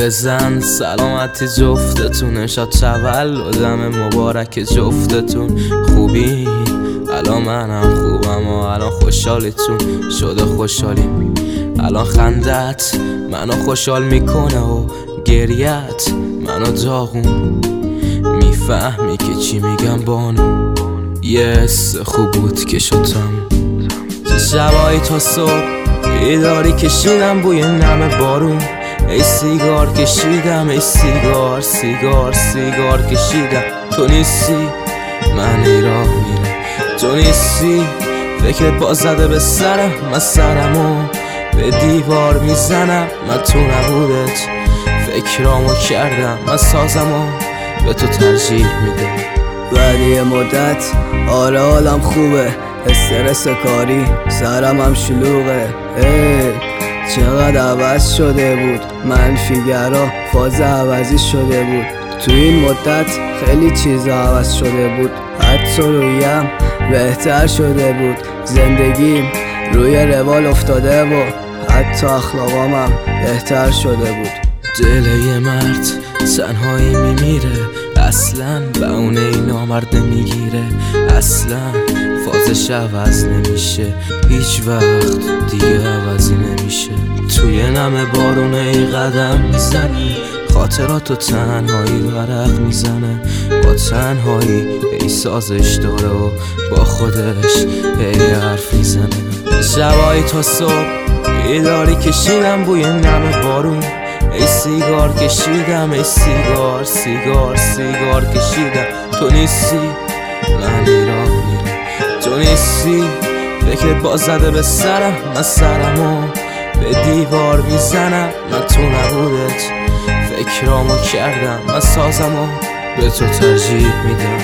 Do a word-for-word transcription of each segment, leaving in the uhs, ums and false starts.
بزن سلامتی جفتتون، شاد تولدم مبارک جفتتون. خوبی الان منم خوبم و الان خوشحالیتون شده خوشحالیم. الان خندت منو خوشحال میکنه و گریت منو داغون. میفهمی که چی میگم بانو، یه حس خوب بود که شدم. شبایی تا صبح بیداری کشیدم بوی نم بارون. ای سیگار کشیدم، ای سیگار سیگار سیگار کشیدم. تو نیستی من ایران میرم، تو نیستی فکرت باز زده به سرم. من سرمو به دیوار میزنم، من تو نبودت فکرامو کردم. من سازمو به تو ترجیح میدم. بعد یه مدت آره حالم خوبه، استرس کاری سرم هم شلوغه. ای چقدر عوض شده بود، منفیگرا فاز عوضی شده بود. تو این مدت خیلی چیزا عوض شده بود، حتی رویم بهتر شده بود. زندگیم روی روال افتاده و حتی اخلاقامم بهتر شده بود. دل یه مرد تنهایی میمیره، اصلا به اون ای نامرده میگیره. اصلا فازش عوض نمیشه، هیچ وقت دیگه عوضی نمیشه. توی نم بارون ای قدم میزنی، خاطراتو تنهایی ورق میزنه. با تنهایی ای سازش داره و با خودش ای حرف میزنه. شبایی تا صبح بیداری کشیدم بوی نم بارون. ای سیگار کشیدم، ای سیگار سیگار سیگار کشیدم. تو نیستی من ایران میرم، تو نیستی فکرت باز زده به سرم. من سرمو به دیوار میزنم، من تو نبودت فکرامو کردم. من سازمو به تو ترجیح میدم.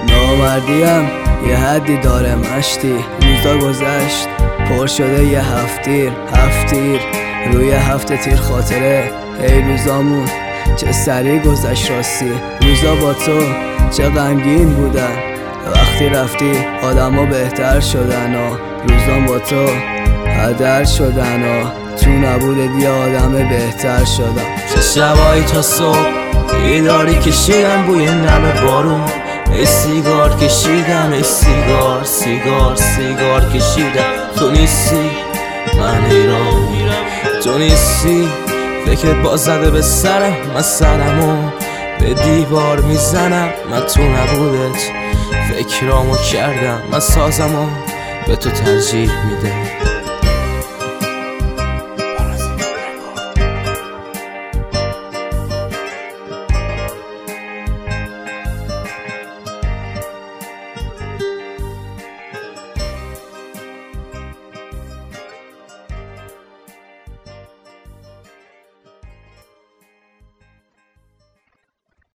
نامردیم یه حدی داره مشتی، روزا گذشت پر شده یه هفتیر هفتیر روی هفته تیر خاطره. ای روزامون چه سریع گذشت راستی، روزا با تو چه غمگین بودن. وقتی رفتی آدما بهتر شدن و روزام با تو هدر شدن و تو نبودت یه آدم بهتر شدم. شبایی تا صبح بیداری کشیدم بوی نم بارون. ای سیگار کشیدم، ای سیگار سیگار سیگار کشیدم. تو نیستی من ایران میرم، تو نیستی فکرت باز زده به سرم. من سرمو به دیوار میزنم، من تو نبودت فکرامو کردم. من سازمو به تو ترجیح میدم.